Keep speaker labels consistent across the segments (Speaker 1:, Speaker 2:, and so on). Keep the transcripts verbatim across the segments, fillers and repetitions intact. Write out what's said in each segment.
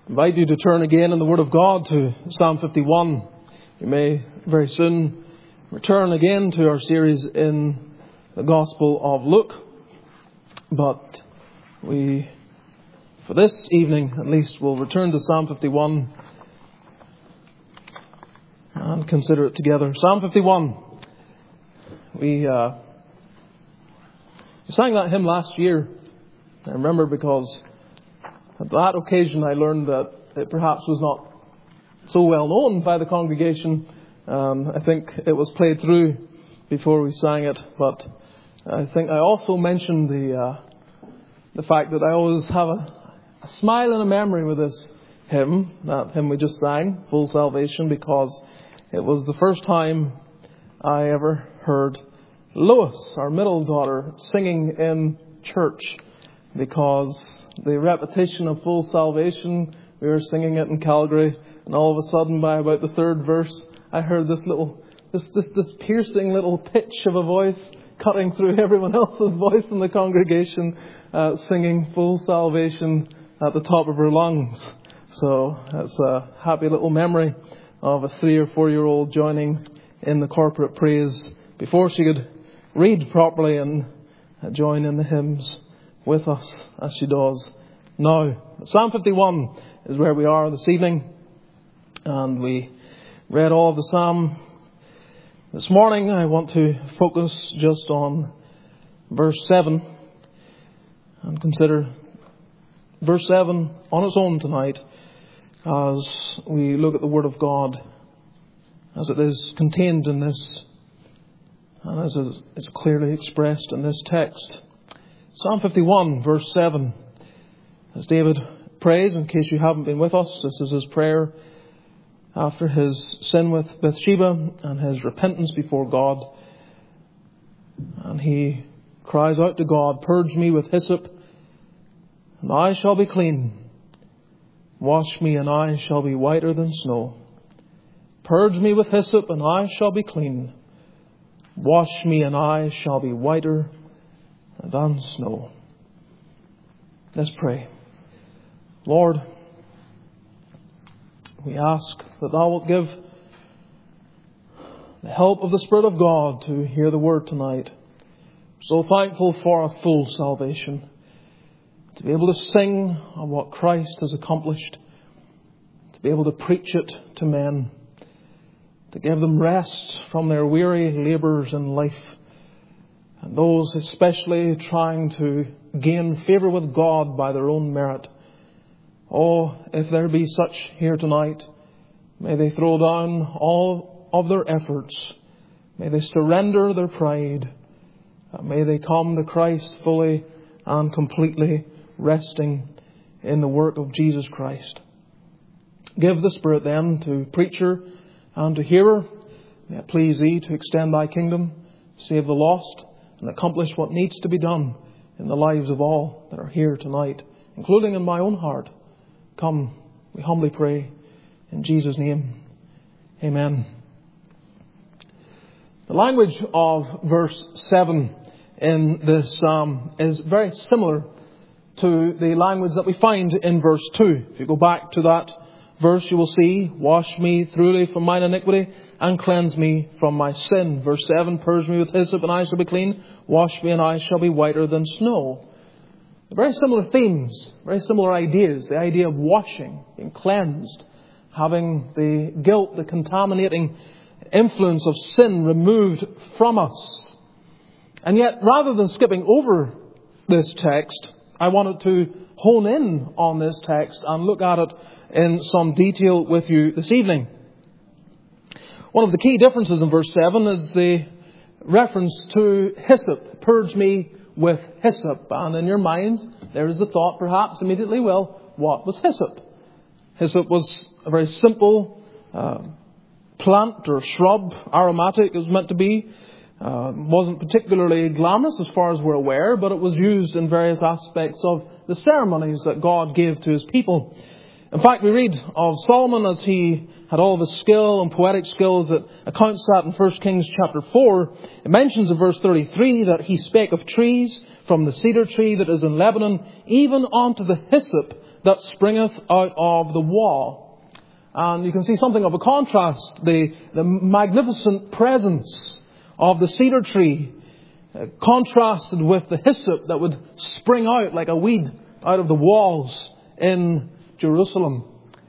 Speaker 1: I invite you to turn again in the Word of God to Psalm fifty-one. We may very soon return again to our series in the Gospel of Luke. But we, for this evening at least, will return to Psalm fifty-one and consider it together. Psalm fifty-one. We, uh, we sang that hymn last year. I remember because at that occasion I learned that it perhaps was not so well known by the congregation. Um, I think it was played through before we sang it, but I think I also mentioned the uh, the fact that I always have a, a smile and a memory with this hymn, that hymn we just sang, Full Salvation, because it was the first time I ever heard Lois, our middle daughter, singing in church, because the repetition of Full Salvation, we were singing it in Calgary, and all of a sudden by about the third verse I heard this little this this, this piercing little pitch of a voice cutting through everyone else's voice in the congregation, uh, singing Full Salvation at the top of her lungs. So that's a happy little memory of a three or four year old joining in the corporate praise before she could read properly and join in the hymns with us as she does now. Psalm fifty-one is where we are this evening, and we read all of the psalm this morning. I want to focus just on verse seven and consider verse seven on its own tonight as we look at the Word of God as it is contained in this and as it is clearly expressed in this text. Psalm fifty-one, verse seven. As David prays, in case you haven't been with us, this is his prayer after his sin with Bathsheba and his repentance before God. And he cries out to God, "Purge me with hyssop, and I shall be clean. Wash me, and I shall be whiter than snow. Purge me with hyssop, and I shall be clean. Wash me, and I shall be whiter than snow." Let's pray. Lord, we ask that Thou wilt give the help of the Spirit of God to hear the Word tonight. So thankful for a full salvation, to be able to sing of what Christ has accomplished, to be able to preach it to men, to give them rest from their weary labours in life, and those especially trying to gain favour with God by their own merit. Oh, if there be such here tonight, may they throw down all of their efforts. May they surrender their pride. May they come to Christ fully and completely, resting in the work of Jesus Christ. Give the Spirit then to preacher and to hearer. May it please Thee to extend Thy kingdom, save the lost, and accomplish what needs to be done in the lives of all that are here tonight, including in my own heart. Come, we humbly pray, in Jesus' name. Amen. The language of verse seven in this psalm is very similar to the language that we find in verse two. If you go back to that verse, you will see, "Wash me thoroughly from mine iniquity and cleanse me from my sin." Verse seven, "Purge me with hyssop and I shall be clean. Wash me and I shall be whiter than snow." Very similar themes, very similar ideas. The idea of washing, being cleansed, having the guilt, the contaminating influence of sin removed from us. And yet, rather than skipping over this text, I wanted to hone in on this text and look at it in some detail with you this evening. One of the key differences in verse seven is the reference to hyssop. "Purge me with hyssop." And in your mind, there is the thought perhaps immediately, well, what was hyssop? Hyssop was a very simple uh, plant or shrub, aromatic it was meant to be. Uh, wasn't particularly glamorous as far as we're aware, but it was used in various aspects of the ceremonies that God gave to His people. In fact, we read of Solomon as he had all of his skill and poetic skills that accounts that in First Kings chapter four. It mentions in verse thirty-three that he spake of trees, from the cedar tree that is in Lebanon, even unto the hyssop that springeth out of the wall. And you can see something of a contrast. The, the magnificent presence of the cedar tree uh, contrasted with the hyssop that would spring out like a weed out of the walls in Jerusalem.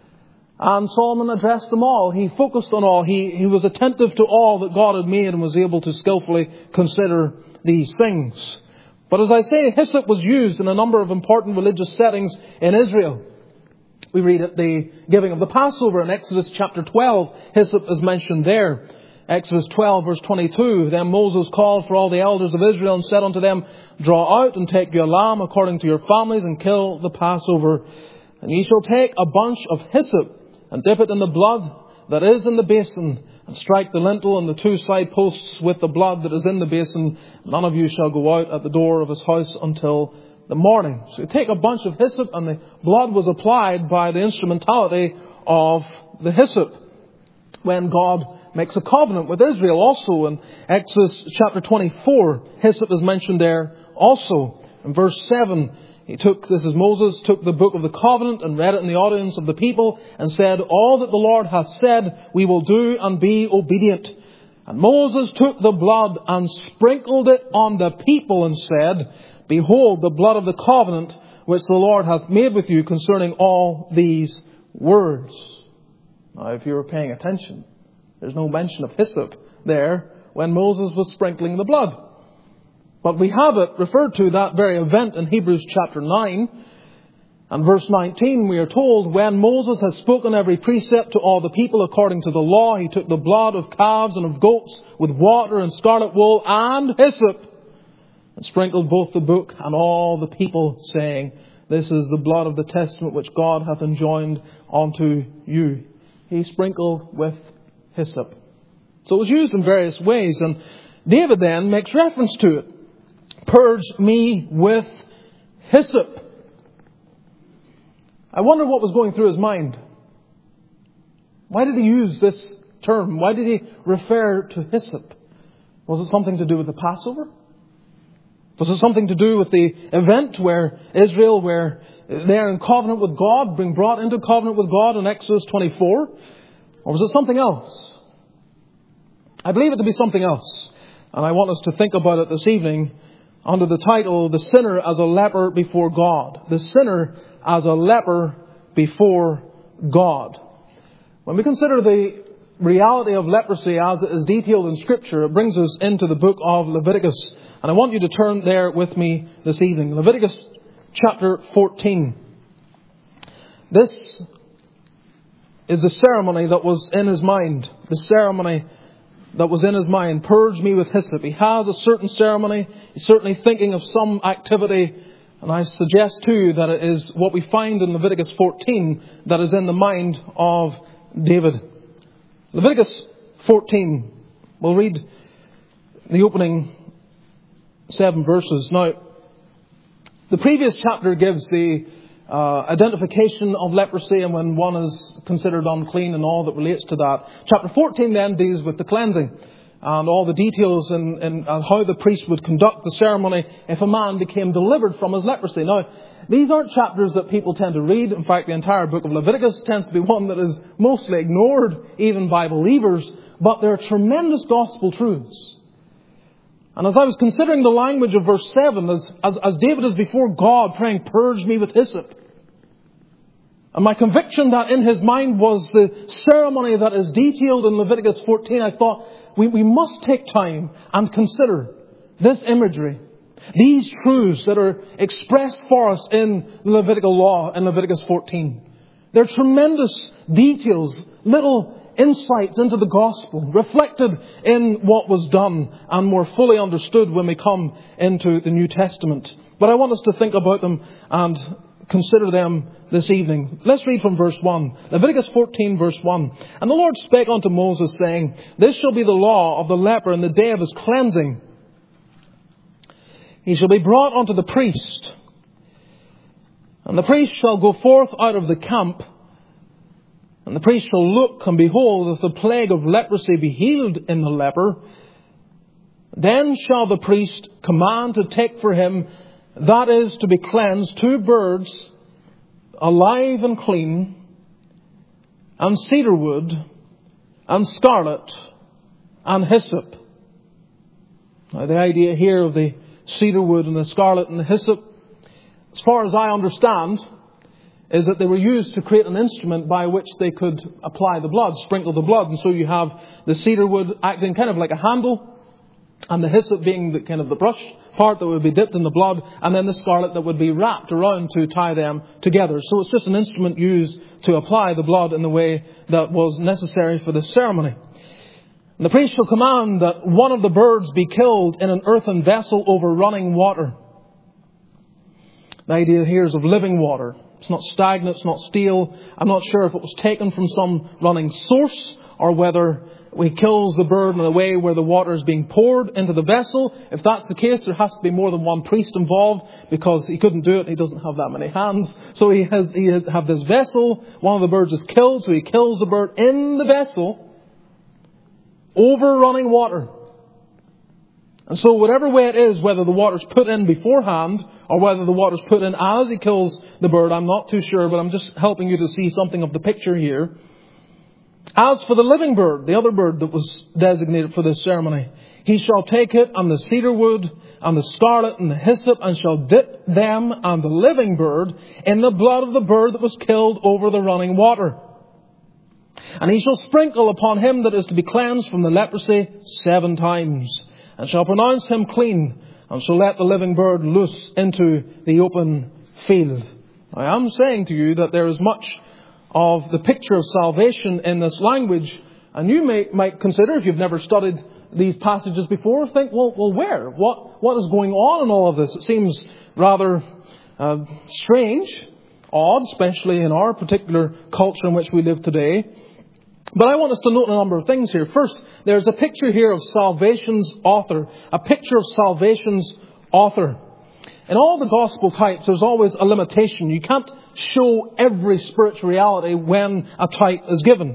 Speaker 1: And Solomon addressed them all. He focused on all. He, he was attentive to all that God had made and was able to skillfully consider these things. But as I say, hyssop was used in a number of important religious settings in Israel. We read at the giving of the Passover in Exodus chapter twelve. Hyssop is mentioned there. Exodus twelve verse twenty-two. Then Moses called for all the elders of Israel and said unto them, Draw out and take you a lamb according to your families and kill the Passover. And ye shall take a bunch of hyssop and dip it in the blood that is in the basin, and strike the lintel and the two side posts with the blood that is in the basin. None of you shall go out at the door of his house until the morning. So you take a bunch of hyssop, and the blood was applied by the instrumentality of the hyssop when God makes a covenant with Israel. Also in Exodus chapter twenty-four, hyssop is mentioned there also. In verse seven, He took, this is Moses, took the book of the covenant and read it in the audience of the people and said, All that the Lord hath said we will do and be obedient. And Moses took the blood and sprinkled it on the people and said, Behold the blood of the covenant which the Lord hath made with you concerning all these words. Now if you were paying attention, there's no mention of hyssop there when Moses was sprinkling the blood. But we have it referred to, that very event, in Hebrews chapter nine. And verse nineteen, we are told, When Moses has spoken every precept to all the people according to the law, he took the blood of calves and of goats with water and scarlet wool and hyssop, and sprinkled both the book and all the people, saying, This is the blood of the testament which God hath enjoined unto you. He sprinkled with hyssop. So it was used in various ways, and David then makes reference to it. Purge me with hyssop. I wonder what was going through his mind. Why did he use this term? Why did he refer to hyssop? Was it something to do with the Passover? Was it something to do with the event where Israel were there in covenant with God, being brought into covenant with God in Exodus twenty-four? Or was it something else? I believe it to be something else. And I want us to think about it this evening under the title, The Sinner as a Leper Before God. The Sinner as a Leper Before God. When we consider the reality of leprosy as it is detailed in Scripture, it brings us into the book of Leviticus. And I want you to turn there with me this evening. Leviticus chapter fourteen. This is the ceremony that was in his mind. The ceremony that was in his mind. Purge me with hyssop. He has a certain ceremony. He's certainly thinking of some activity. And I suggest too that it is what we find in Leviticus fourteen that is in the mind of David. Leviticus fourteen. We'll read the opening seven verses. Now, the previous chapter gives the uh, identification of leprosy and when one is considered unclean and all that relates to that. Chapter fourteen then deals with the cleansing and all the details in, in, in how the priest would conduct the ceremony if a man became delivered from his leprosy. Now, these aren't chapters that people tend to read. In fact, the entire book of Leviticus tends to be one that is mostly ignored, even by believers. But there are tremendous gospel truths. And as I was considering the language of verse seven, as, as, as David is before God praying, purge me with hyssop. And my conviction that in his mind was the ceremony that is detailed in Leviticus fourteen, I thought we, we must take time and consider this imagery. These truths that are expressed for us in Levitical law in Leviticus fourteen. They're tremendous details, little insights into the gospel, reflected in what was done and more fully understood when we come into the New Testament. But I want us to think about them and consider them this evening. Let's read from verse one. Leviticus fourteen verse one. And the Lord spake unto Moses, saying, This shall be the law of the leper in the day of his cleansing. He shall be brought unto the priest, and the priest shall go forth out of the camp, and the priest shall look, and behold, if the plague of leprosy be healed in the leper, then shall the priest command to take for him, that is to be cleansed, two birds alive and clean, and cedar wood, and scarlet, and hyssop. Now, the idea here of the cedar wood and the scarlet and the hyssop, as far as I understand, is that they were used to create an instrument by which they could apply the blood, sprinkle the blood. And so you have the cedar wood acting kind of like a handle, and the hyssop being the kind of the brush part that would be dipped in the blood, and then the scarlet that would be wrapped around to tie them together. So it's just an instrument used to apply the blood in the way that was necessary for this ceremony. And the priest shall command that one of the birds be killed in an earthen vessel over running water. The idea here is of living water. It's not stagnant, it's not stale. I'm not sure if it was taken from some running source or whether he kills the bird in a way where the water is being poured into the vessel. If that's the case, there has to be more than one priest involved because he couldn't do it. He doesn't have that many hands. So he has, he has have this vessel. One of the birds is killed, so he kills the bird in the vessel over running water. And so whatever way it is, whether the water's put in beforehand or whether the water's put in as he kills the bird, I'm not too sure, but I'm just helping you to see something of the picture here. As for the living bird, the other bird that was designated for this ceremony, he shall take it and the cedar wood and the scarlet and the hyssop and shall dip them and the living bird in the blood of the bird that was killed over the running water. And he shall sprinkle upon him that is to be cleansed from the leprosy seven times, and shall pronounce him clean, and shall let the living bird loose into the open field. I am saying to you that there is much of the picture of salvation in this language, and you may, might consider, if you've never studied these passages before, think, well, well, where? What, what is going on in all of this? It seems rather uh, strange, odd, especially in our particular culture in which we live today. But I want us to note a number of things here. First, there's a picture here of salvation's author. A picture of salvation's author. In all the gospel types, there's always a limitation. You can't show every spiritual reality when a type is given.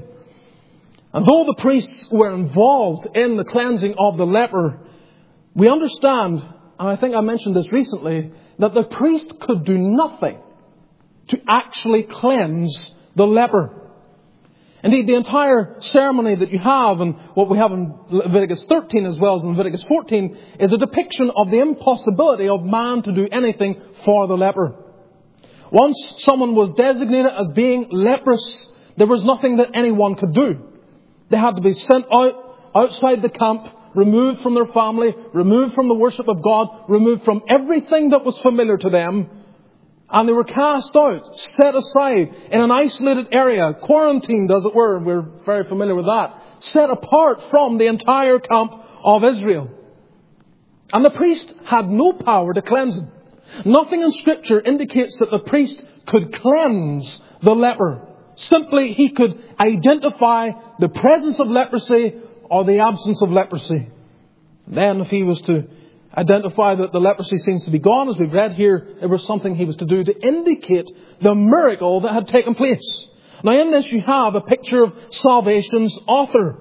Speaker 1: And though the priests were involved in the cleansing of the leper, we understand, and I think I mentioned this recently, that the priest could do nothing to actually cleanse the leper. Indeed, the entire ceremony that you have, and what we have in Leviticus thirteen as well as in Leviticus fourteen, is a depiction of the impossibility of man to do anything for the leper. Once someone was designated as being leprous, there was nothing that anyone could do. They had to be sent out, outside the camp, removed from their family, removed from the worship of God, removed from everything that was familiar to them. And they were cast out, set aside in an isolated area, quarantined as it were. We're very familiar with that. Set apart from the entire camp of Israel. And the priest had no power to cleanse them. Nothing in Scripture indicates that the priest could cleanse the leper. Simply, he could identify the presence of leprosy or the absence of leprosy. And then if he was to identify that the leprosy seems to be gone, as we've read here, it was something he was to do to indicate the miracle that had taken place. Now in this you have a picture of salvation's author.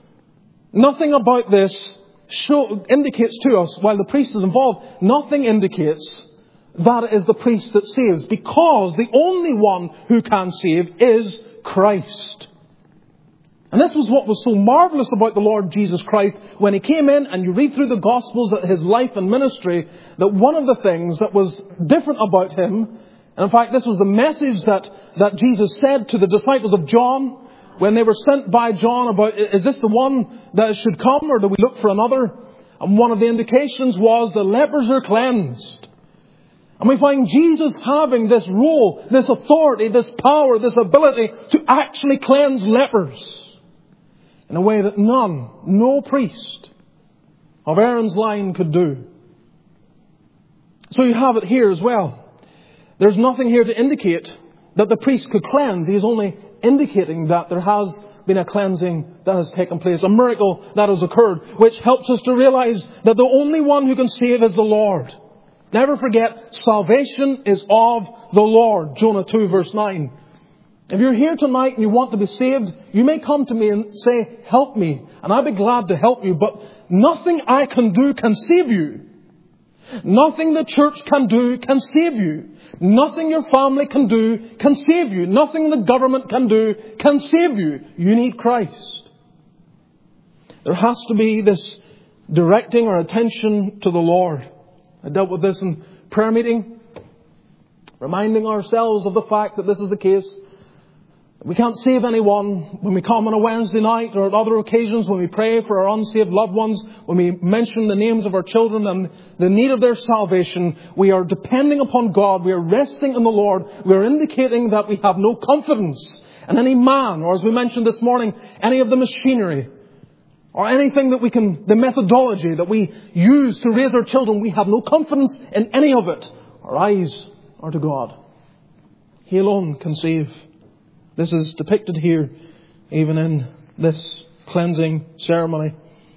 Speaker 1: Nothing about this show, indicates to us, while the priest is involved, nothing indicates that it is the priest that saves, because the only one who can save is Christ. And this was what was so marvellous about the Lord Jesus Christ when He came in, and you read through the Gospels at His life and ministry, that one of the things that was different about Him, and in fact this was the message that, that Jesus said to the disciples of John when they were sent by John about, is this the one that should come, or do we look for another? And one of the indications was the lepers are cleansed. And we find Jesus having this role, this authority, this power, this ability to actually cleanse lepers in a way that none, no priest of Aaron's line could do. So you have it here as well. There's nothing here to indicate that the priest could cleanse. He is only indicating that there has been a cleansing that has taken place, a miracle that has occurred, which helps us to realize that the only one who can save is the Lord. Never forget, salvation is of the Lord. Jonah two verse nine. If you're here tonight and you want to be saved, you may come to me and say, help me. And I'll be glad to help you. But nothing I can do can save you. Nothing the church can do can save you. Nothing your family can do can save you. Nothing the government can do can save you. You need Christ. There has to be this directing our attention to the Lord. I dealt with this in prayer meeting, reminding ourselves of the fact that this is the case. We can't save anyone when we come on a Wednesday night or at other occasions when we pray for our unsaved loved ones, when we mention the names of our children and the need of their salvation. We are depending upon God. We are resting in the Lord. We are indicating that we have no confidence in any man, or as we mentioned this morning, any of the machinery, or anything that we can, the methodology that we use to raise our children. We have no confidence in any of it. Our eyes are to God. He alone can save. This is depicted here, even in this cleansing ceremony.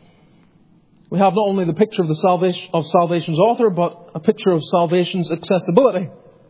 Speaker 1: We have not only the picture of the salvation of salvation's author, but a picture of salvation's accessibility.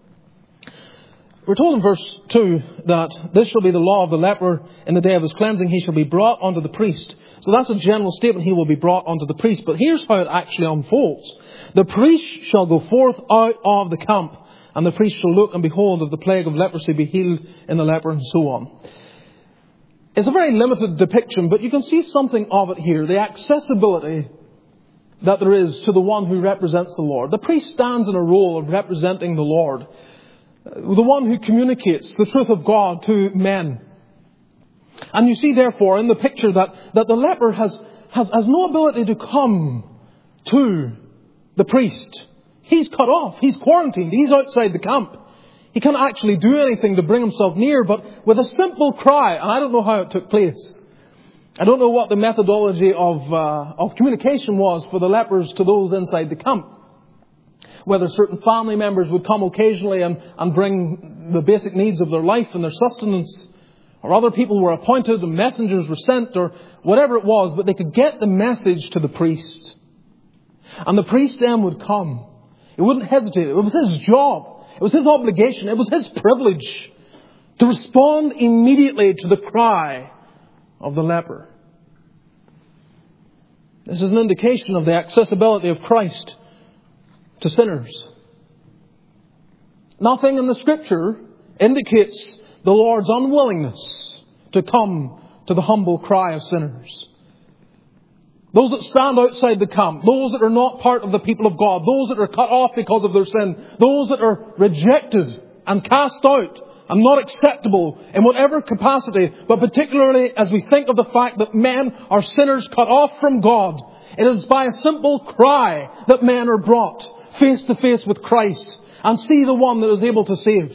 Speaker 1: We're told in verse two that this shall be the law of the leper in the day of his cleansing. He shall be brought unto the priest. So that's a general statement. He will be brought unto the priest. But here's how it actually unfolds. The priest shall go forth out of the camp, and the priest shall look, and behold, if the plague of leprosy be healed in the leper, and so on. It's a very limited depiction, but you can see something of it here. The accessibility that there is to the one who represents the Lord. The priest stands in a role of representing the Lord. The one who communicates the truth of God to men. And you see, therefore, in the picture that, that the leper has, has, has no ability to come to the priest. He's cut off. He's quarantined. He's outside the camp. He can't actually do anything to bring himself near, but with a simple cry, and I don't know how it took place. I don't know what the methodology of, uh, of communication was for the lepers to those inside the camp. Whether certain family members would come occasionally and, and bring the basic needs of their life and their sustenance, or other people were appointed and messengers were sent, or whatever it was, but they could get the message to the priest. And the priest then would come. He wouldn't hesitate. It was his job. It was his obligation. It was his privilege to respond immediately to the cry of the leper. This is an indication of the accessibility of Christ to sinners. Nothing in the Scripture indicates the Lord's unwillingness to come to the humble cry of sinners. Those that stand outside the camp, those that are not part of the people of God, those that are cut off because of their sin, those that are rejected and cast out and not acceptable in whatever capacity, but particularly as we think of the fact that men are sinners cut off from God, it is by a simple cry that men are brought face to face with Christ and see the one that is able to save.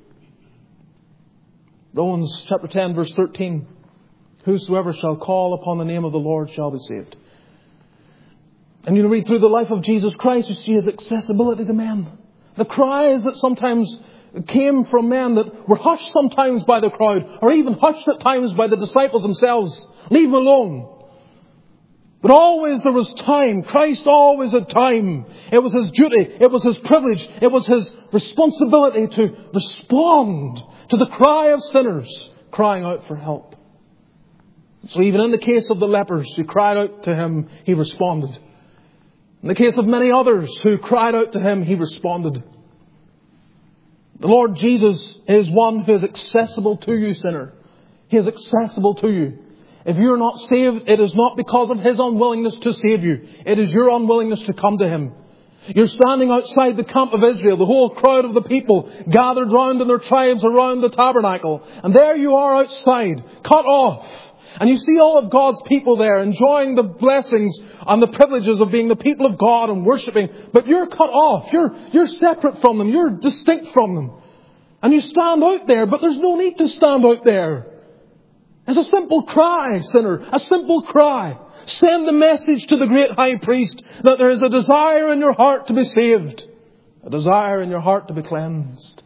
Speaker 1: Romans chapter ten verse thirteen. Whosoever shall call upon the name of the Lord shall be saved. And you read through the life of Jesus Christ, you see his accessibility to men. The cries that sometimes came from men that were hushed sometimes by the crowd, or even hushed at times by the disciples themselves. Leave him alone. But always there was time. Christ always had time. It was his duty. It was his privilege. It was his responsibility to respond to the cry of sinners crying out for help. So even in the case of the lepers who cried out to him, he responded. In the case of many others who cried out to him, he responded. The Lord Jesus is one who is accessible to you, sinner. He is accessible to you. If you're not saved, it is not because of his unwillingness to save you. It is your unwillingness to come to him. You're standing outside the camp of Israel, the whole crowd of the people gathered round in their tribes around the tabernacle. And there you are outside, cut off. And you see all of God's people there enjoying the blessings and the privileges of being the people of God and worshipping. But you're cut off. You're, you're separate from them. You're distinct from them. And you stand out there, but there's no need to stand out there. It's a simple cry, sinner. A simple cry. Send the message to the great high priest that there is a desire in your heart to be saved. A desire in your heart to be cleansed.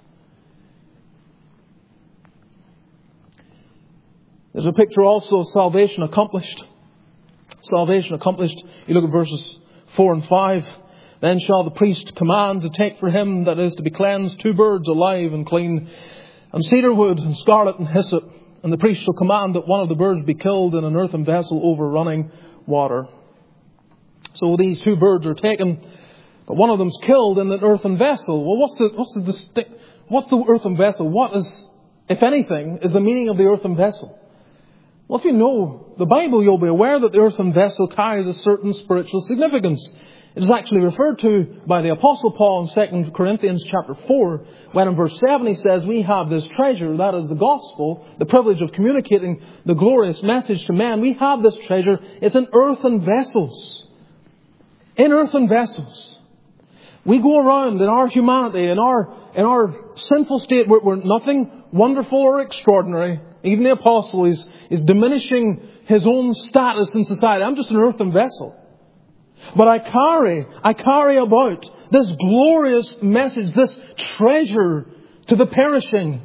Speaker 1: There's a picture also of salvation accomplished. Salvation accomplished. You look at verses four and five. Then shall the priest command to take for him that is to be cleansed two birds alive and clean, and cedar wood and scarlet and hyssop. And the priest shall command that one of the birds be killed in an earthen vessel over running water. So these two birds are taken. but one of them's killed in an earthen vessel. Well, what's the, what's the distinct, what's the earthen vessel? What is, if anything, is the meaning of the earthen vessel? Well, if you know the Bible, you'll be aware that the earthen vessel carries a certain spiritual significance. It is actually referred to by the Apostle Paul in Second Corinthians chapter four, when in verse seven he says, we have this treasure, that is the gospel, the privilege of communicating the glorious message to men. We have this treasure. It's in earthen vessels. In earthen vessels. We go around in our humanity, in our, in our sinful state, we're, we're nothing wonderful or extraordinary. Even the apostle is, is diminishing his own status in society. I'm just an earthen vessel. But I carry, I carry about this glorious message, this treasure to the perishing,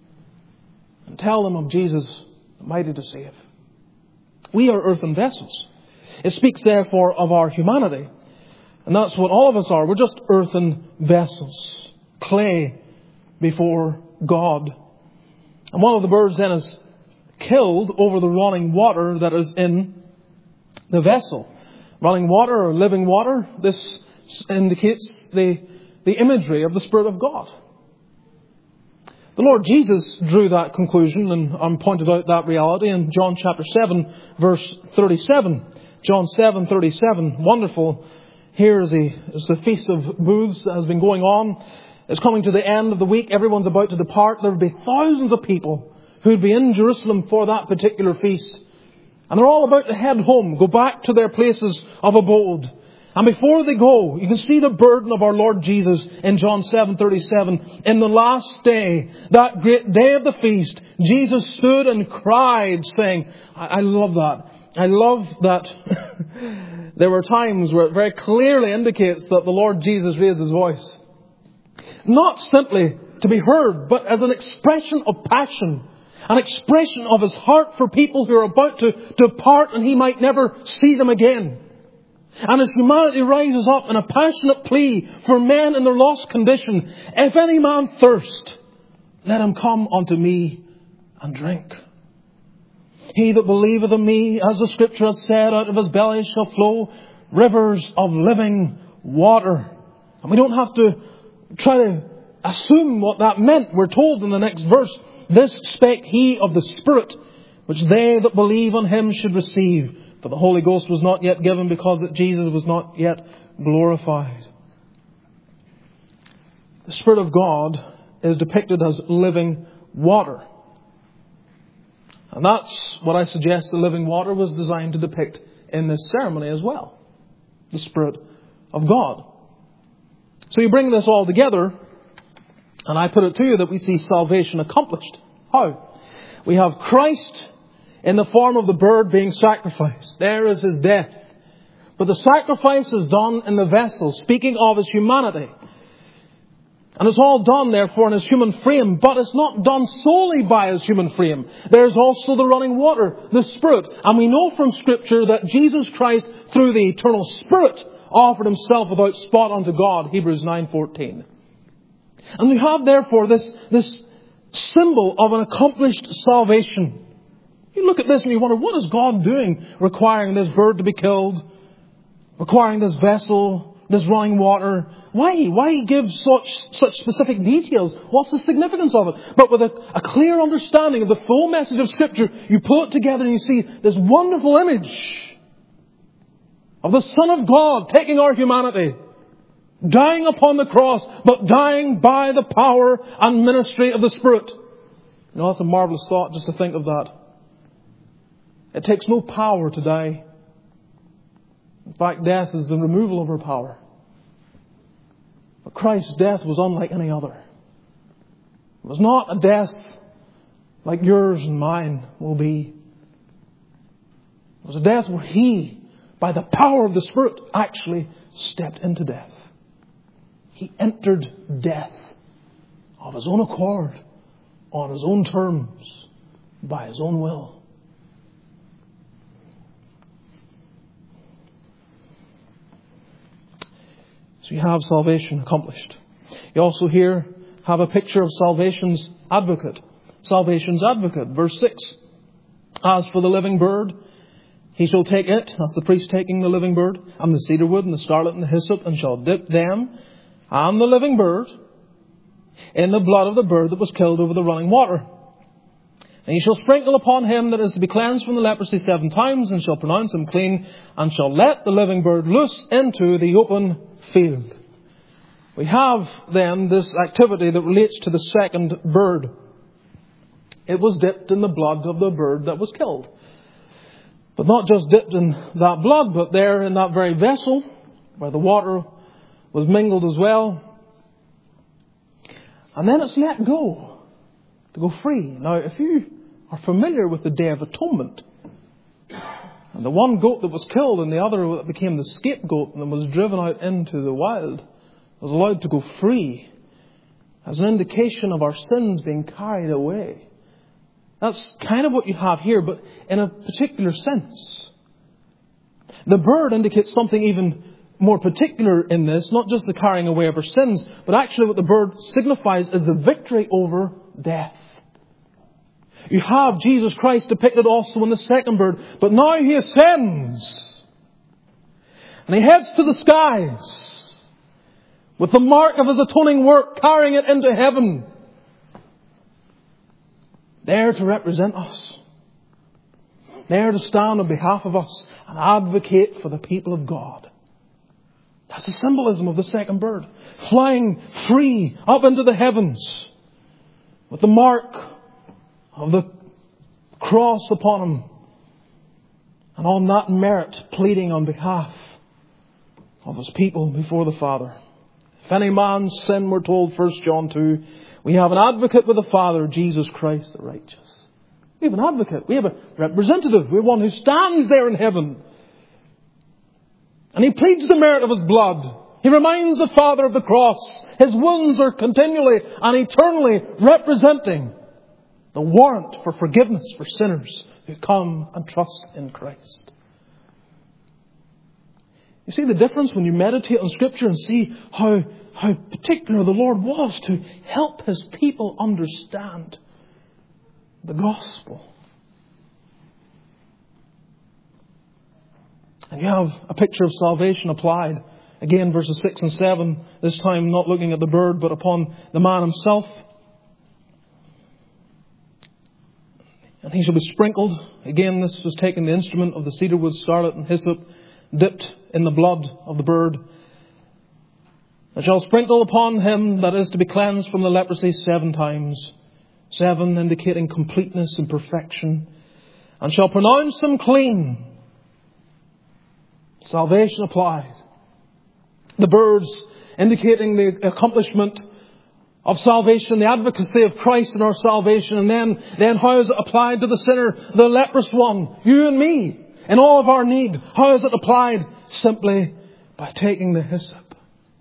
Speaker 1: and tell them of Jesus, mighty to save. We are earthen vessels. It speaks therefore of our humanity. And that's what all of us are. We're just earthen vessels. Clay before God. And one of the birds then is killed over the running water that is in the vessel. Running water or living water, this indicates the, the imagery of the Spirit of God. The Lord Jesus drew that conclusion and um, pointed out that reality in John chapter seven, verse thirty-seven. John seven, thirty-seven. Wonderful. Here is the, is the Feast of Booths that has been going on. It's coming to the end of the week. Everyone's about to depart. There will be thousands of people who would be in Jerusalem for that particular feast. And they're all about to head home, go back to their places of abode. And before they go, you can see the burden of our Lord Jesus in John seven, thirty-seven. In the last day, that great day of the feast, Jesus stood and cried, saying, I, I love that. I love that there were times where it very clearly indicates that the Lord Jesus raised His voice. Not simply to be heard, but as an expression of passion. An expression of His heart for people who are about to depart and He might never see them again. And as humanity rises up in a passionate plea for men in their lost condition, if any man thirst, let him come unto me and drink. He that believeth in me, as the Scripture hath said, out of his belly shall flow rivers of living water. And we don't have to try to assume what that meant. We're told in the next verse, this spake he of the Spirit, which they that believe on Him should receive. For the Holy Ghost was not yet given, because that Jesus was not yet glorified. The Spirit of God is depicted as living water. And that's what I suggest the living water was designed to depict in this ceremony as well. The Spirit of God. So you bring this all together, and I put it to you that we see salvation accomplished. How? We have Christ in the form of the bird being sacrificed. There is His death. But the sacrifice is done in the vessel, speaking of His humanity. And it's all done, therefore, in His human frame. But it's not done solely by His human frame. There's also the running water, the Spirit. And we know from Scripture that Jesus Christ, through the eternal Spirit, offered Himself without spot unto God. Hebrews nine fourteen. And we have, therefore, this, this symbol of an accomplished salvation. You look at this and you wonder, what is God doing, requiring this bird to be killed, requiring this vessel, this running water? Why? Why give such such specific details? What's the significance of it? But with a, a clear understanding of the full message of Scripture, you pull it together and you see this wonderful image of the Son of God taking our humanity, dying upon the cross, but dying by the power and ministry of the Spirit. You know, that's a marvelous thought, just to think of that. It takes no power to die. In fact, death is the removal of our power. But Christ's death was unlike any other. It was not a death like yours and mine will be. It was a death where He, by the power of the Spirit, actually stepped into death. He entered death of His own accord, on His own terms, by His own will. So you have salvation accomplished. You also here have a picture of salvation's advocate. Salvation's advocate. Verse six. As for the living bird, He shall take it, that's the priest taking the living bird, and the cedar wood and the scarlet and the hyssop, and shall dip them and the living bird in the blood of the bird that was killed over the running water. And he shall sprinkle upon him that is to be cleansed from the leprosy seven times, and shall pronounce him clean, and shall let the living bird loose into the open field. We have then this activity that relates to the second bird. It was dipped in the blood of the bird that was killed. But not just dipped in that blood, but there in that very vessel where the water was mingled as well. And then it's let go, to go free. Now, if you are familiar with the Day of Atonement, and the one goat that was killed and the other that became the scapegoat and was driven out into the wild, was allowed to go free as an indication of our sins being carried away. That's kind of what you have here, but in a particular sense. The bird indicates something even more particular in this, not just the carrying away of our sins, but actually what the bird signifies is the victory over death. You have Jesus Christ depicted also in the second bird, but now he ascends. And he heads to the skies with the mark of his atoning work, carrying it into heaven. There to represent us. There to stand on behalf of us and advocate for the people of God. That's the symbolism of the second bird. Flying free up into the heavens with the mark of the cross upon him. And on that merit pleading on behalf of his people before the Father. If any man sin, we're told, First John two, we have an advocate with the Father, Jesus Christ the righteous. We have an advocate. We have a representative. We have one who stands there in heaven. And he pleads the merit of his blood. He reminds the Father of the cross. His wounds are continually and eternally representing the warrant for forgiveness for sinners who come and trust in Christ. You see the difference when you meditate on Scripture and see how, how particular the Lord was to help His people understand the gospel. And you have a picture of salvation applied. Again, verses six and seven, this time not looking at the bird, but upon the man himself. And he shall be sprinkled. Again, this was taking the instrument of the cedar wood, scarlet and hyssop, dipped in the blood of the bird. And shall sprinkle upon him that is to be cleansed from the leprosy seven times. Seven indicating completeness and perfection. And shall pronounce him clean. Salvation applied. The birds indicating the accomplishment of salvation, the advocacy of Christ in our salvation. And then, then how is it applied to the sinner, the leprous one, you and me, in all of our need? How is it applied? Simply by taking the hyssop.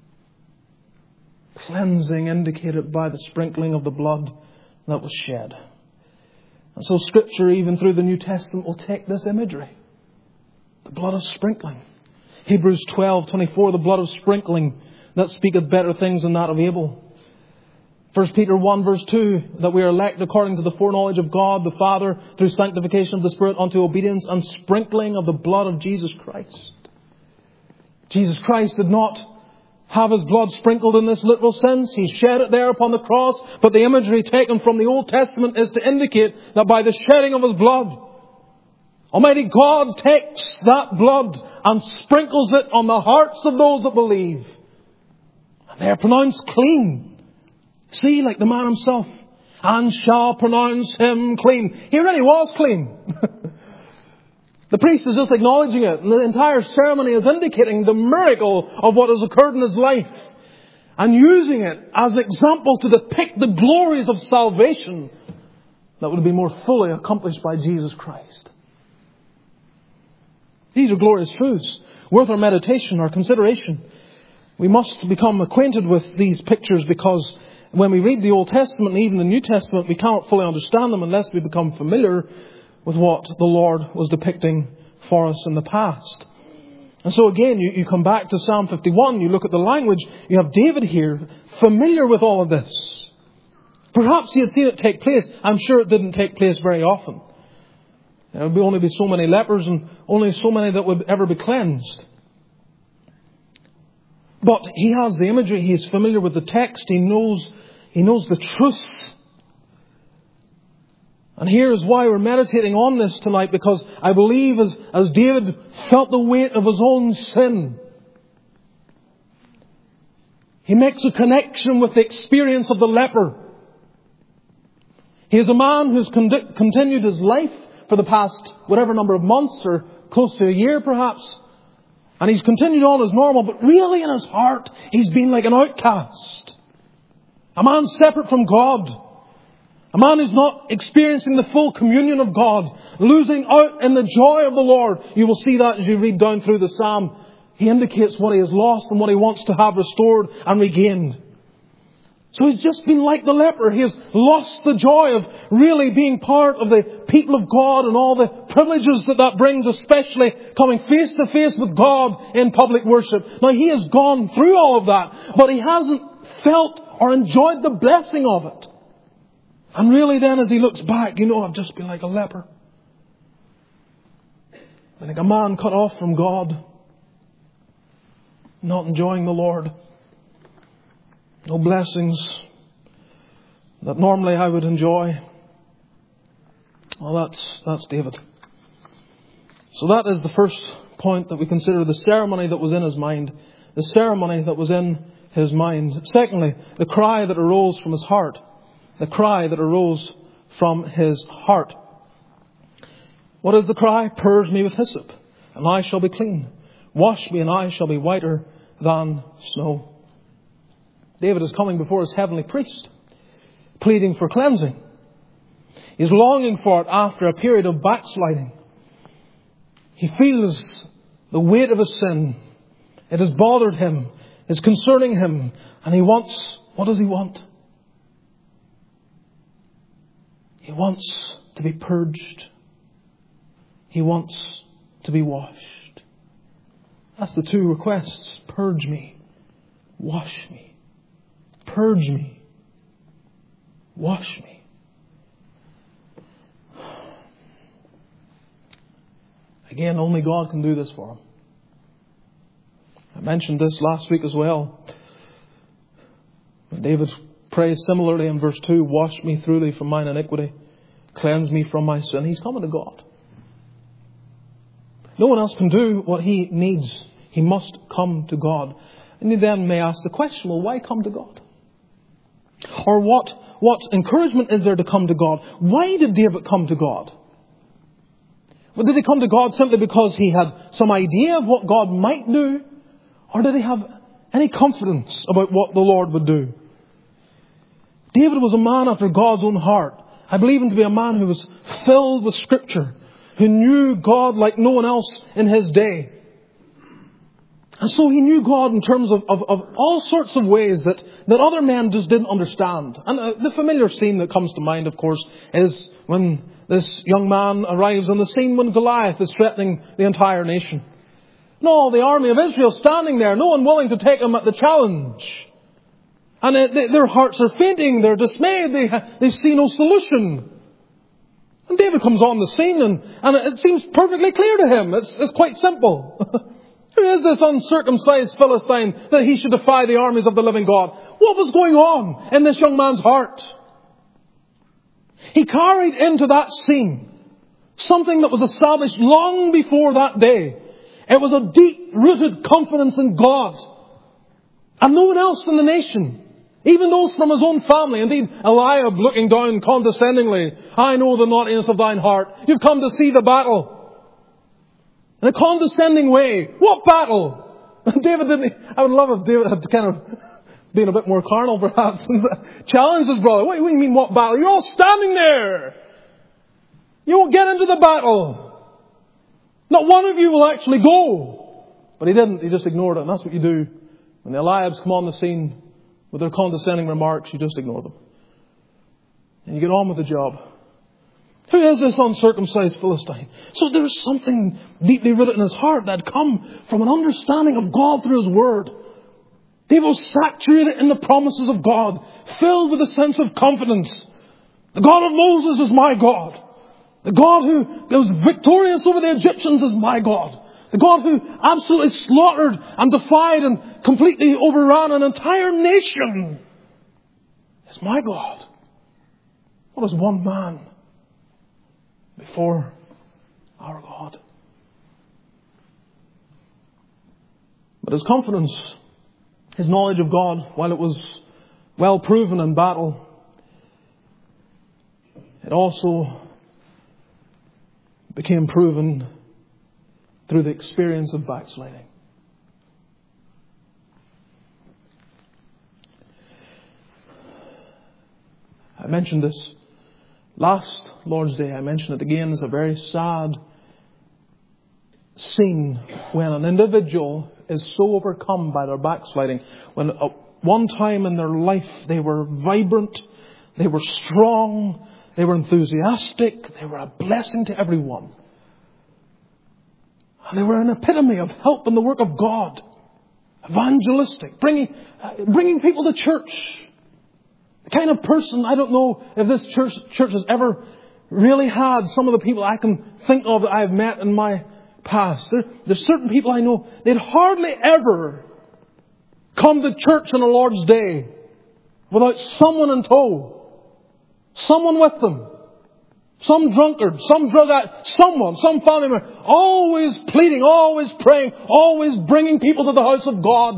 Speaker 1: Cleansing indicated by the sprinkling of the blood that was shed. And so Scripture, even through the New Testament, will take this imagery. The blood of sprinkling. Hebrews twelve twenty-four, the blood of sprinkling that speaketh better things than that of Abel. First Peter one verse two, that we are elect according to the foreknowledge of God the Father through sanctification of the Spirit unto obedience and sprinkling of the blood of Jesus Christ. Jesus Christ did not have His blood sprinkled in this literal sense. He shed it there upon the cross. But the imagery taken from the Old Testament is to indicate that by the shedding of His blood, Almighty God takes that blood and sprinkles it on the hearts of those that believe. And they are pronounced clean. See, like the man himself. And shall pronounce him clean. He already was clean. The priest is just acknowledging it. And the entire ceremony is indicating the miracle of what has occurred in his life. And using it as an example to depict the glories of salvation that would be more fully accomplished by Jesus Christ. These are glorious truths, worth our meditation, our consideration. We must become acquainted with these pictures, because when we read the Old Testament and even the New Testament, we cannot fully understand them unless we become familiar with what the Lord was depicting for us in the past. And so again, you, you come back to Psalm fifty-one, you look at the language, you have David here, familiar with all of this. Perhaps he had seen it take place. I'm sure it didn't take place very often. There would only be so many lepers and only so many that would ever be cleansed. But he has the imagery. He is familiar with the text. He knows, he knows the truth. And here is why we're meditating on this tonight, because I believe as, as David felt the weight of his own sin, he makes a connection with the experience of the leper. He is a man who's con- continued his life for the past whatever number of months, or close to a year perhaps. And he's continued on as normal, but really in his heart, he's been like an outcast. A man separate from God. A man who's not experiencing the full communion of God. Losing out in the joy of the Lord. You will see that as you read down through the psalm. He indicates what he has lost and what he wants to have restored and regained. So he's just been like the leper. He has lost the joy of really being part of the people of God and all the privileges that that brings, especially coming face to face with God in public worship. Now he has gone through all of that, but he hasn't felt or enjoyed the blessing of it. And really then as he looks back, you know, I've just been like a leper. Like a man cut off from God. Not enjoying the Lord. No blessings that normally I would enjoy. Well, that's, that's David. So that is the first point that we consider, the ceremony that was in his mind. The ceremony that was in his mind. Secondly, the cry that arose from his heart. The cry that arose from his heart. What is the cry? Purge me with hyssop, and I shall be clean. Wash me, and I shall be whiter than snow. David is coming before his heavenly priest, pleading for cleansing. He's longing for it after a period of backsliding. He feels the weight of his sin. It has bothered him. It's concerning him. And he wants, what does he want? He wants to be purged. He wants to be washed. That's the two requests. Purge me. Wash me. Purge me. Wash me. Again, only God can do this for him. I mentioned this last week as well. David prays similarly in verse two, wash me thoroughly from mine iniquity, cleanse me from my sin. He's coming to God. No one else can do what he needs. He must come to God. And you then may ask the question, well, why come to God? Or what, what encouragement is there to come to God? Why did David come to God? Well, did he come to God simply because he had some idea of what God might do? Or did he have any confidence about what the Lord would do? David was a man after God's own heart. I believe him to be a man who was filled with Scripture, who knew God like no one else in his day. And so he knew God in terms of, of, of all sorts of ways that, that other men just didn't understand. And uh, the familiar scene that comes to mind, of course, is when this young man arrives on the scene when Goliath is threatening the entire nation. And all the army of Israel standing there, no one willing to take him at the challenge. And uh, they, their hearts are fainting, they're dismayed, they, they see no solution. And David comes on the scene and, and it seems perfectly clear to him. It's, it's quite simple. Who is this uncircumcised Philistine that he should defy the armies of the living God? What was going on in this young man's heart? He carried into that scene something that was established long before that day. It was a deep-rooted confidence in God. And no one else in the nation, even those from his own family. Indeed, Eliab looking down condescendingly, I know the naughtiness of thine heart. You've come to see the battle. In a condescending way. What battle? David didn't... I would love if David had kind of been a bit more carnal perhaps and challenged his brother. What do you mean what battle? You're all standing there. You won't get into the battle. Not one of you will actually go. But he didn't. He just ignored it. And that's what you do. When the Eliabs come on the scene with their condescending remarks, you just ignore them. And you get on with the job. Who is this uncircumcised Philistine? So there's something deeply rooted in his heart that had come from an understanding of God through His Word. David was saturated in the promises of God, filled with a sense of confidence. The God of Moses is my God. The God who was victorious over the Egyptians is my God. The God who absolutely slaughtered and defied and completely overran an entire nation is my God. What is one man before our God? But his confidence, his knowledge of God, while it was well proven in battle, it also became proven through the experience of backsliding. I mentioned this last Lord's Day. I mentioned it again. It's a very sad scene when an individual is so overcome by their backsliding. When at one time in their life they were vibrant, they were strong, they were enthusiastic, they were a blessing to everyone. And they were an epitome of help in the work of God. Evangelistic, bringing, uh, bringing people to church. The kind of person, I don't know if this church, church has ever really had some of the people I can think of that I've met in my past. There, there's certain people I know, they'd hardly ever come to church on the Lord's Day without someone in tow. Someone with them. Some drunkard, some drug addict, someone, some family member, always pleading, always praying, always bringing people to the house of God.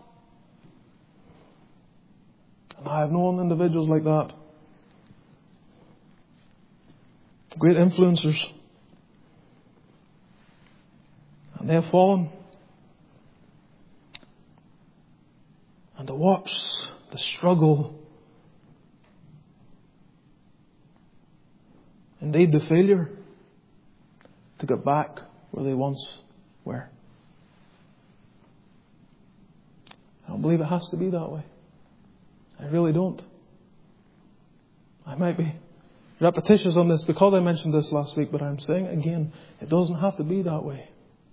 Speaker 1: And I have known individuals like that. Great influencers. And they have fallen. And to watch the struggle, indeed the failure, to get back where they once were. I don't believe it has to be that way. I really don't. I might be repetitious on this because I mentioned this last week, but I'm saying again, it doesn't have to be that way.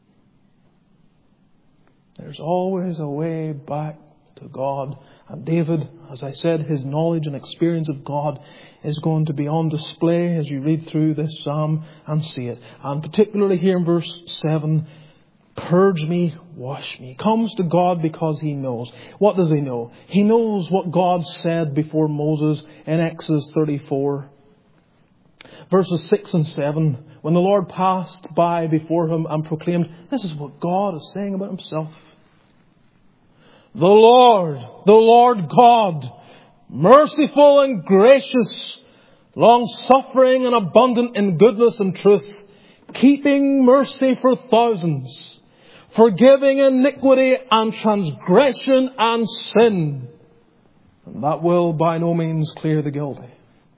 Speaker 1: There's always a way back to God. And David, as I said, his knowledge and experience of God is going to be on display as you read through this psalm and see it. And particularly here in verse seven, purge me, wash me. He comes to God because he knows. What does he know? He knows what God said before Moses in Exodus thirty-four. Verses six and seven, when the Lord passed by before him and proclaimed, this is what God is saying about himself. The Lord, the Lord God, merciful and gracious, long-suffering and abundant in goodness and truth, keeping mercy for thousands, forgiving iniquity and transgression and sin. And that will by no means clear the guilty.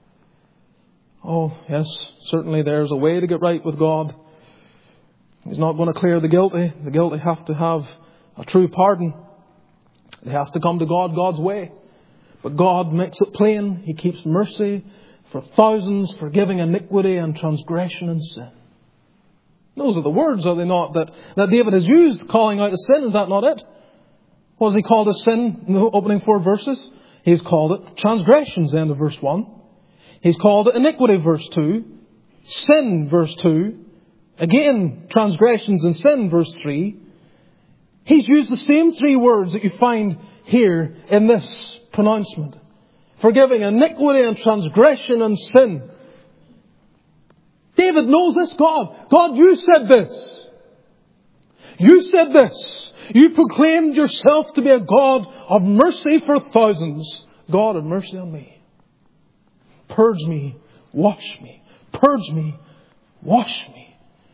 Speaker 1: Oh, yes, certainly there's a way to get right with God. He's not going to clear the guilty. The guilty have to have a true pardon. They have to come to God God's way. But God makes it plain. He keeps mercy for thousands, forgiving iniquity and transgression and sin. Those are the words, are they not, that, that David has used, calling out a sin? Is that not it? What has he called a sin in the opening four verses? He's called it transgressions, end of verse one. He's called it iniquity, verse two. Sin, verse two. Again, transgressions and sin, verse three. He's used the same three words that you find here in this pronouncement. Forgiving iniquity and transgression and sin. David knows this God. God, you said this. You said this. You proclaimed yourself to be a God of mercy for thousands. God, have mercy on me. Purge me, wash me. Purge me, wash me.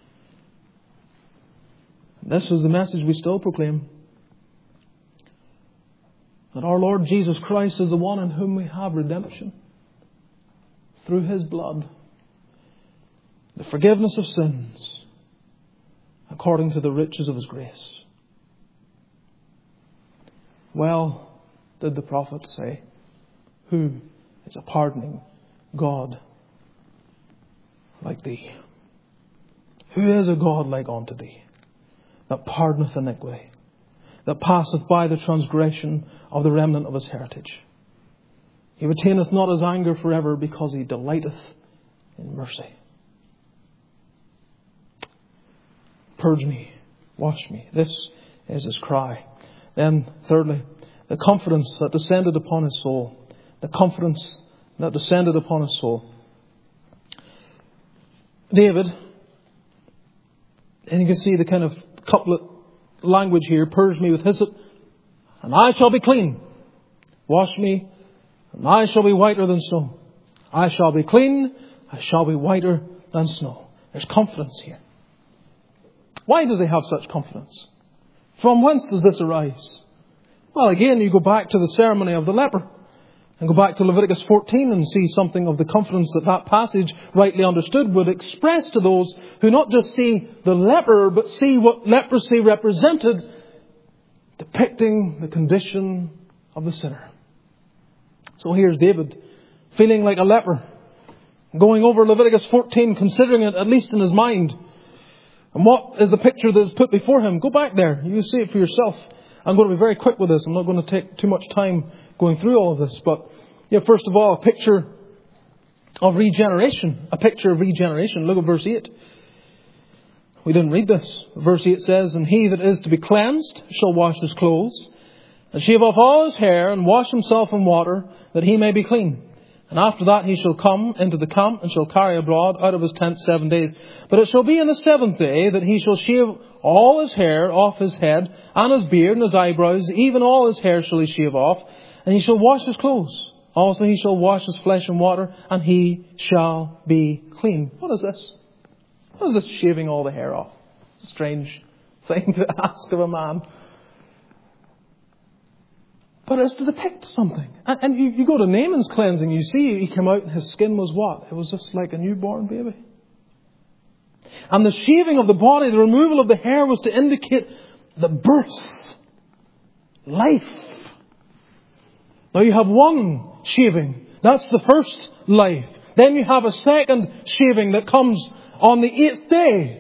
Speaker 1: This is the message we still proclaim. That our Lord Jesus Christ is the one in whom we have redemption. Through His blood. The forgiveness of sins. According to the riches of His grace. Well, did the prophet say, who is a pardoning God like thee? Who is a God like unto thee? That pardoneth iniquity, that passeth by the transgression of the remnant of his heritage. He retaineth not his anger forever, because he delighteth in mercy. Purge me, wash me. This is his cry. Then, thirdly, the confidence that descended upon his soul. The confidence that descended upon his soul. David, and you can see the kind of couplet language here. Purge me with hyssop, and I shall be clean. Wash me, and I shall be whiter than snow. I shall be clean, I shall be whiter than snow. There's confidence here. Why does he have such confidence? From whence does this arise? Well, again, you go back to the ceremony of the leper. And go back to Leviticus fourteen and see something of the confidence that that passage, rightly understood, would express to those who not just see the leper, but see what leprosy represented, depicting the condition of the sinner. So here's David, feeling like a leper, going over Leviticus fourteen, considering it at least in his mind. And what is the picture that is put before him? Go back there. You see it for yourself. I'm going to be very quick with this. I'm not going to take too much time going through all of this. But yeah, first of all, a picture of regeneration. A picture of regeneration. Look at verse eight. We didn't read this. Verse eight says, "And he that is to be cleansed shall wash his clothes, and shave off all his hair, and wash himself in water, that he may be clean. And after that he shall come into the camp, and shall carry abroad out of his tent seven days. But it shall be in the seventh day that he shall shave all his hair off his head, and his beard, and his eyebrows, even all his hair shall he shave off, and he shall wash his clothes. Also he shall wash his flesh in water, and he shall be clean." What is this? What is this shaving all the hair off? It's a strange thing to ask of a man. But it's to depict something. And, and you, you go to Naaman's cleansing, you see he came out and his skin was what? It was just like a newborn baby. And the shaving of the body, the removal of the hair, was to indicate the birth, life. Now you have one shaving. That's the first life. Then you have a second shaving that comes on the eighth day.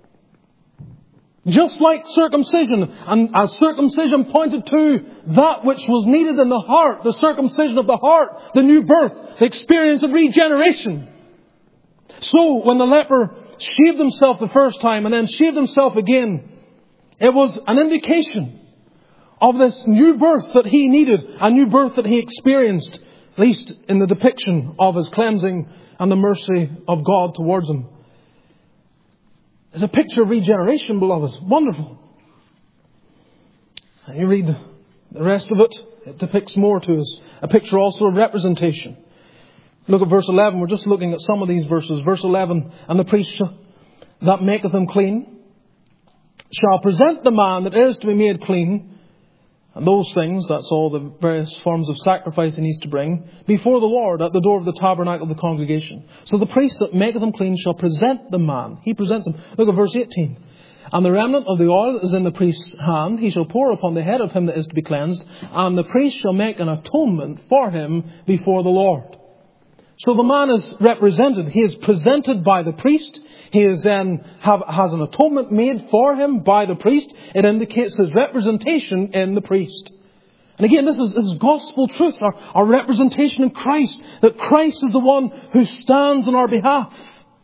Speaker 1: Just like circumcision, and as circumcision pointed to that which was needed in the heart, the circumcision of the heart, the new birth, the experience of regeneration. So when the leper shaved himself the first time and then shaved himself again, it was an indication of this new birth that he needed, a new birth that he experienced, at least in the depiction of his cleansing and the mercy of God towards him. It's a picture of regeneration, beloved. Wonderful. And you read the rest of it, it depicts more to us. A picture also of representation. Look at verse eleven. We're just looking at some of these verses. Verse eleven, "And the priest that maketh him clean shall present the man that is to be made clean," and those things, that's all the various forms of sacrifice he needs to bring, "before the Lord at the door of the tabernacle of the congregation. So the priest that maketh him clean shall present the man." He presents him. Look at verse eighteen. "And the remnant of the oil that is in the priest's hand, he shall pour upon the head of him that is to be cleansed, and the priest shall make an atonement for him before the Lord." So the man is represented. He is presented by the priest. He is then have, has an atonement made for him by the priest. It indicates his representation in the priest. And again, this is, this is gospel truth, our, our representation in Christ, that Christ is the one who stands on our behalf.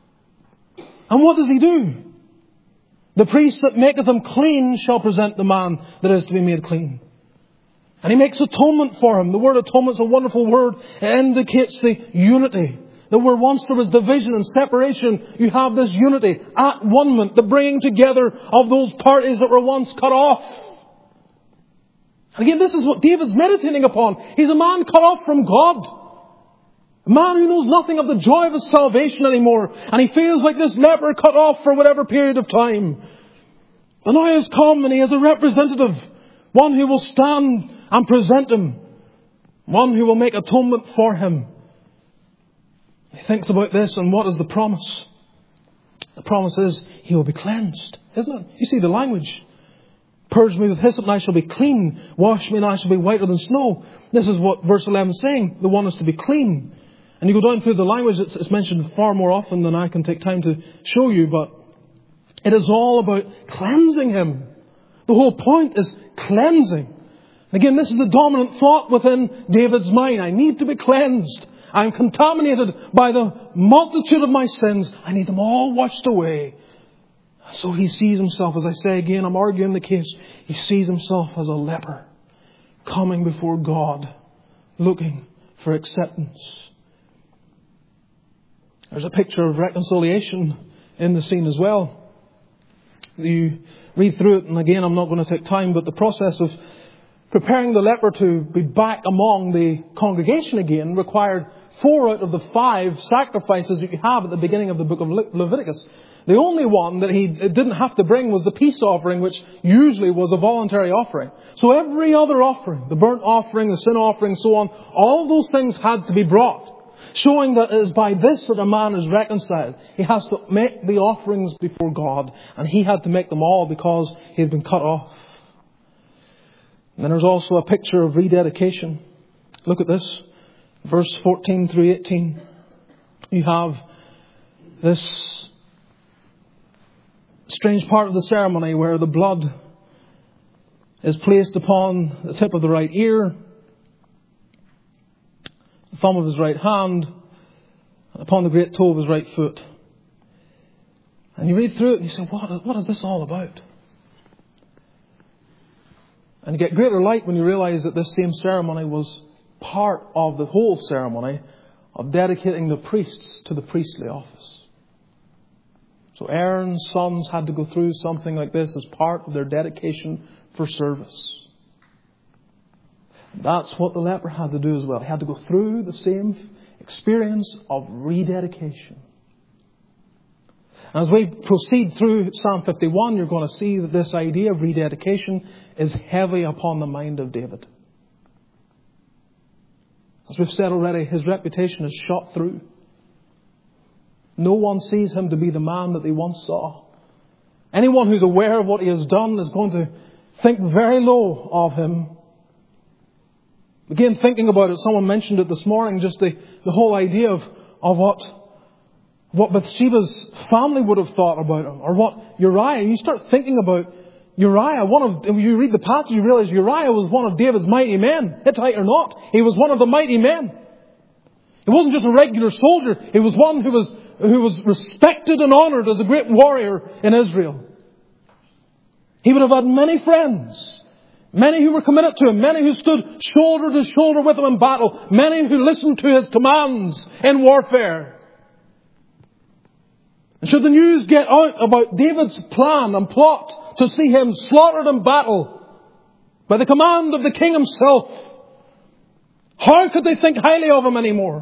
Speaker 1: And what does he do? "The priest that maketh him clean shall present the man that is to be made clean." And he makes atonement for him. The word atonement is a wonderful word. It indicates the unity. That where once there was division and separation, you have this unity, at one-ment, the bringing together of those parties that were once cut off. And again, this is what David's meditating upon. He's a man cut off from God. A man who knows nothing of the joy of his salvation anymore. And he feels like this leper cut off for whatever period of time. But now he has come and he has a representative. One who will stand and present him. One who will make atonement for him. He thinks about this, and what is the promise? The promise is he will be cleansed, isn't it? You see the language. "Purge me with hyssop and I shall be clean. Wash me and I shall be whiter than snow." This is what verse eleven is saying. The one is to be clean. And you go down through the language, it's, it's mentioned far more often than I can take time to show you, but it is all about cleansing him. The whole point is cleansing. Again, this is the dominant thought within David's mind. I need to be cleansed. I'm contaminated by the multitude of my sins. I need them all washed away. So he sees himself, as I say again, I'm arguing the case, he sees himself as a leper coming before God, looking for acceptance. There's a picture of reconciliation in the scene as well. You read through it, and again, I'm not going to take time, but the process of preparing the leper to be back among the congregation again required four out of the five sacrifices that you have at the beginning of the book of Le- Leviticus. The only one that he didn't have to bring was the peace offering, which usually was a voluntary offering. So every other offering, the burnt offering, the sin offering, so on, all of those things had to be brought, showing that it is by this that a man is reconciled. He has to make the offerings before God, and he had to make them all because he had been cut off. And then there's also a picture of rededication. Look at this, verse fourteen through eighteen. You have this strange part of the ceremony where the blood is placed upon the tip of the right ear, the thumb of his right hand, and upon the great toe of his right foot. And you read through it and you say, what, what is this all about? And you get greater light when you realize that this same ceremony was part of the whole ceremony of dedicating the priests to the priestly office. So Aaron's sons had to go through something like this as part of their dedication for service. That's what the leper had to do as well. He had to go through the same experience of rededication. As we proceed through Psalm fifty-one, you're going to see that this idea of rededication is heavy upon the mind of David. As we've said already, his reputation is shot through. No one sees him to be the man that they once saw. Anyone who's aware of what he has done is going to think very low of him. Again, thinking about it, someone mentioned it this morning, just the, the whole idea of, of what, what Bathsheba's family would have thought about him, or what Uriah. You start thinking about Uriah. One of, if you read the passage, you realize Uriah was one of David's mighty men, Hittite or not. He was one of the mighty men. He wasn't just a regular soldier. He was one who was who was respected and honoured as a great warrior in Israel. He would have had many friends, many who were committed to him, many who stood shoulder to shoulder with him in battle, many who listened to his commands in warfare. And should the news get out about David's plan and plot to see him slaughtered in battle by the command of the king himself, how could they think highly of him anymore?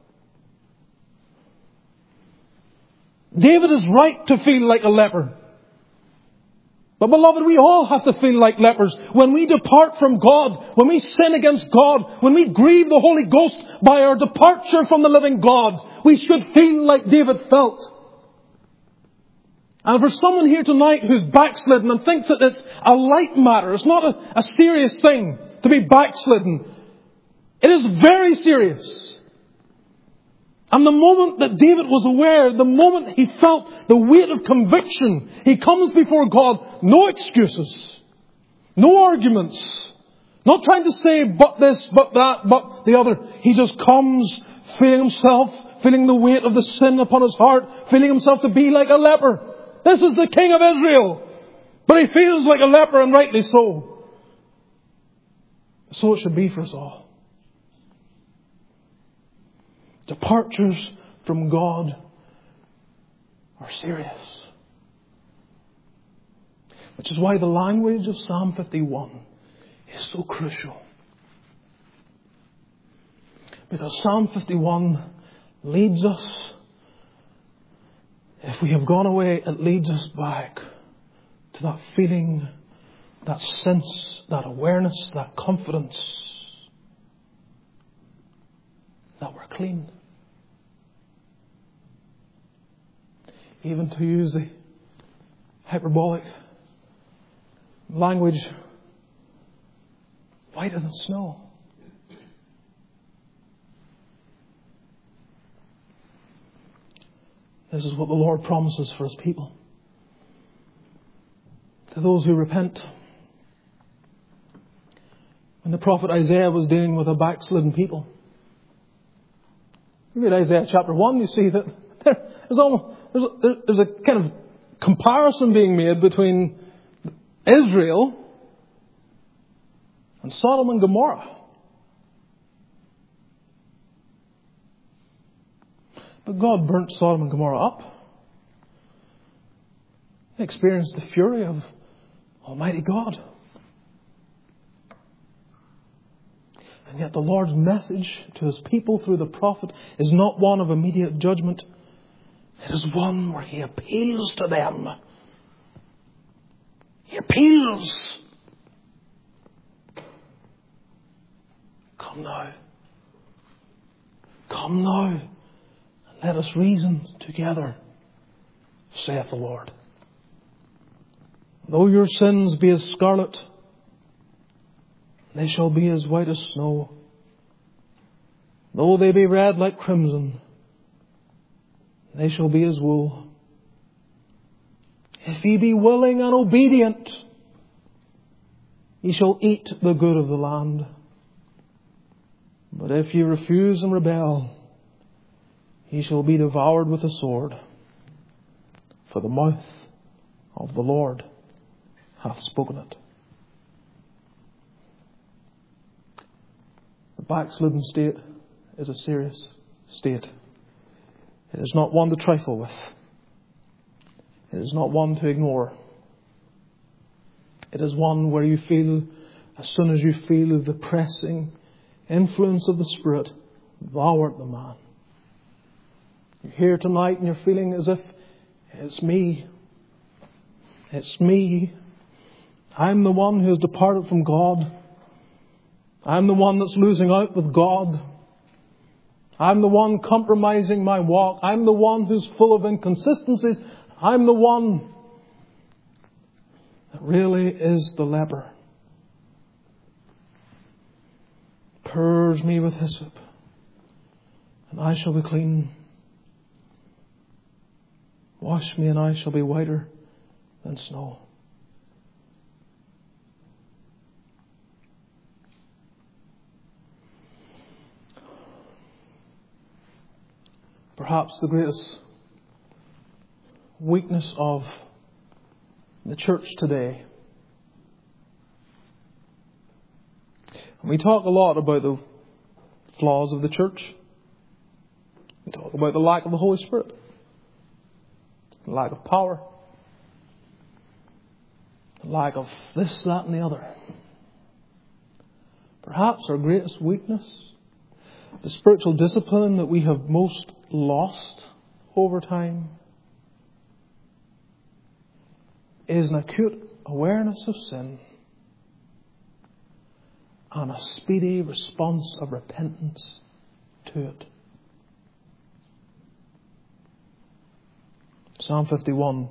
Speaker 1: David is right to feel like a leper. But beloved, we all have to feel like lepers. When we depart from God, when we sin against God, when we grieve the Holy Ghost by our departure from the living God, we should feel like David felt. And for someone here tonight who's backslidden and thinks that it's a light matter, it's not a, a serious thing to be backslidden. It is very serious. And the moment that David was aware, the moment he felt the weight of conviction, he comes before God, no excuses, no arguments, not trying to say but this, but that, but the other. He just comes feeling himself, feeling the weight of the sin upon his heart, feeling himself to be like a leper. This is the King of Israel. But he feels like a leper, and rightly so. So it should be for us all. Departures from God are serious. Which is why the language of Psalm fifty-one is so crucial. Because Psalm fifty-one leads us, if we have gone away, it leads us back to that feeling, that sense, that awareness, that confidence that we're clean. Even to use the hyperbolic language, whiter than snow. This is what the Lord promises for His people. To those who repent. When the prophet Isaiah was dealing with a backslidden people, you read Isaiah chapter one, you see that there's almost there's a, there's a kind of comparison being made between Israel and Sodom and Gomorrah. But God burnt Sodom and Gomorrah up. They experienced the fury of Almighty God. And yet the Lord's message to His people through the prophet is not one of immediate judgment. It is one where He appeals to them. He appeals. Come now. Come now. And let us reason together, saith the Lord. Though your sins be as scarlet, they shall be as white as snow. Though they be red like crimson, they shall be as wool. If ye be willing and obedient, ye shall eat the good of the land. But if ye refuse and rebel, ye shall be devoured with the sword. For the mouth of the Lord hath spoken it. The backslidden state is a serious state. It is not one to trifle with. It is not one to ignore. It is one where you feel, as soon as you feel the pressing influence of the Spirit, thou art the man. You're here tonight and you're feeling as if it's me. It's me. I'm the one who has departed from God. I'm the one that's losing out with God. I'm the one compromising my walk. I'm the one who's full of inconsistencies. I'm the one that really is the leper. Purge me with hyssop, and I shall be clean. Wash me, and I shall be whiter than snow. Perhaps the greatest weakness of the church today. We talk a lot about the flaws of the church. We talk about the lack of the Holy Spirit, the lack of power, the lack of this, that and the other. Perhaps our greatest weakness, the spiritual discipline that we have most lost over time, is an acute awareness of sin and a speedy response of repentance to it. Psalm fifty-one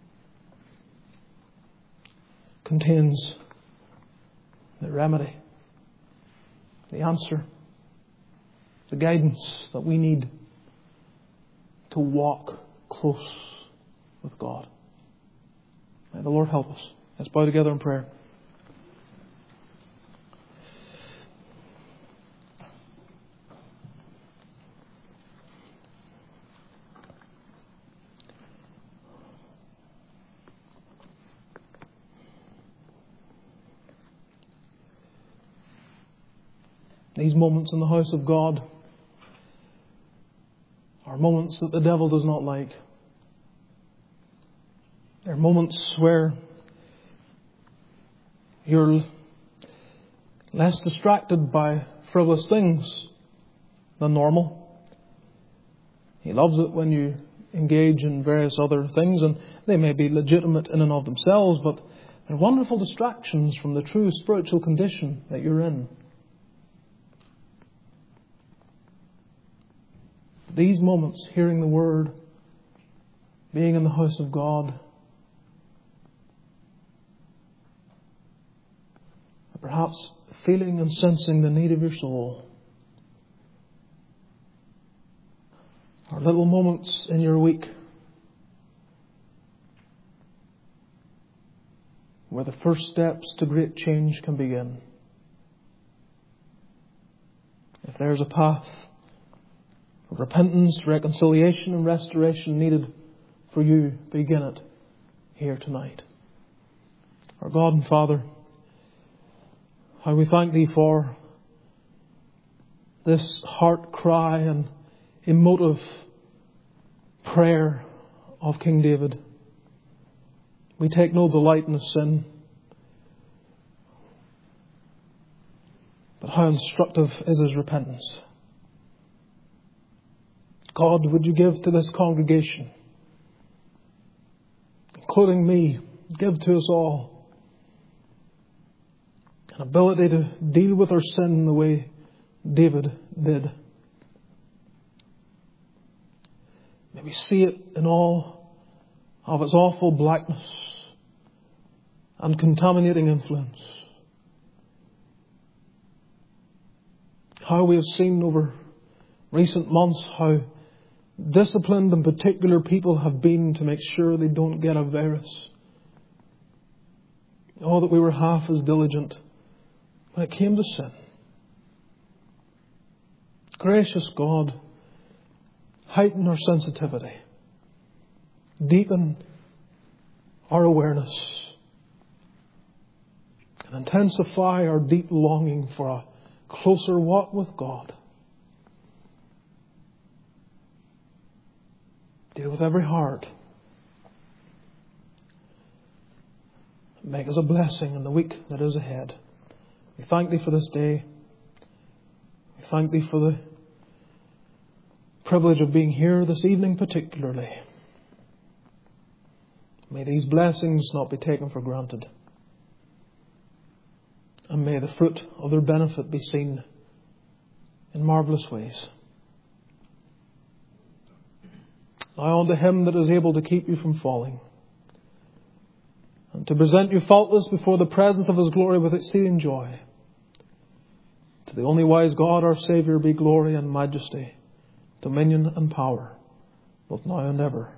Speaker 1: contains the remedy, the answer, the guidance that we need to walk close with God. May the Lord help us. Let's bow together in prayer. These moments in the house of God are moments that the devil does not like. They're moments where you're less distracted by frivolous things than normal. He loves it when you engage in various other things, and they may be legitimate in and of themselves, but they're wonderful distractions from the true spiritual condition that you're in. These moments, hearing the Word, being in the house of God, perhaps feeling and sensing the need of your soul, are little moments in your week where the first steps to great change can begin. If there's a path of repentance, reconciliation and restoration needed for you, begin it here tonight. Our God and Father, how we thank Thee for this heart cry and emotive prayer of King David. We take no delight in his sin, but how instructive is his repentance. God, would You give to this congregation, including me, give to us all an ability to deal with our sin the way David did. May we see it in all of its awful blackness and contaminating influence. How we have seen over recent months how disciplined and particular people have been to make sure they don't get a virus. Oh, that we were half as diligent when it came to sin. Gracious God, heighten our sensitivity, deepen our awareness, and intensify our deep longing for a closer walk with God. Deal with every heart. Make us a blessing in the week that is ahead. We thank Thee for this day. We thank Thee for the privilege of being here this evening particularly. May these blessings not be taken for granted. And may the fruit of their benefit be seen in marvellous ways. Now unto Him that is able to keep you from falling, and to present you faultless before the presence of His glory with exceeding joy. To the only wise God our Saviour be glory and majesty, dominion and power, both now and ever.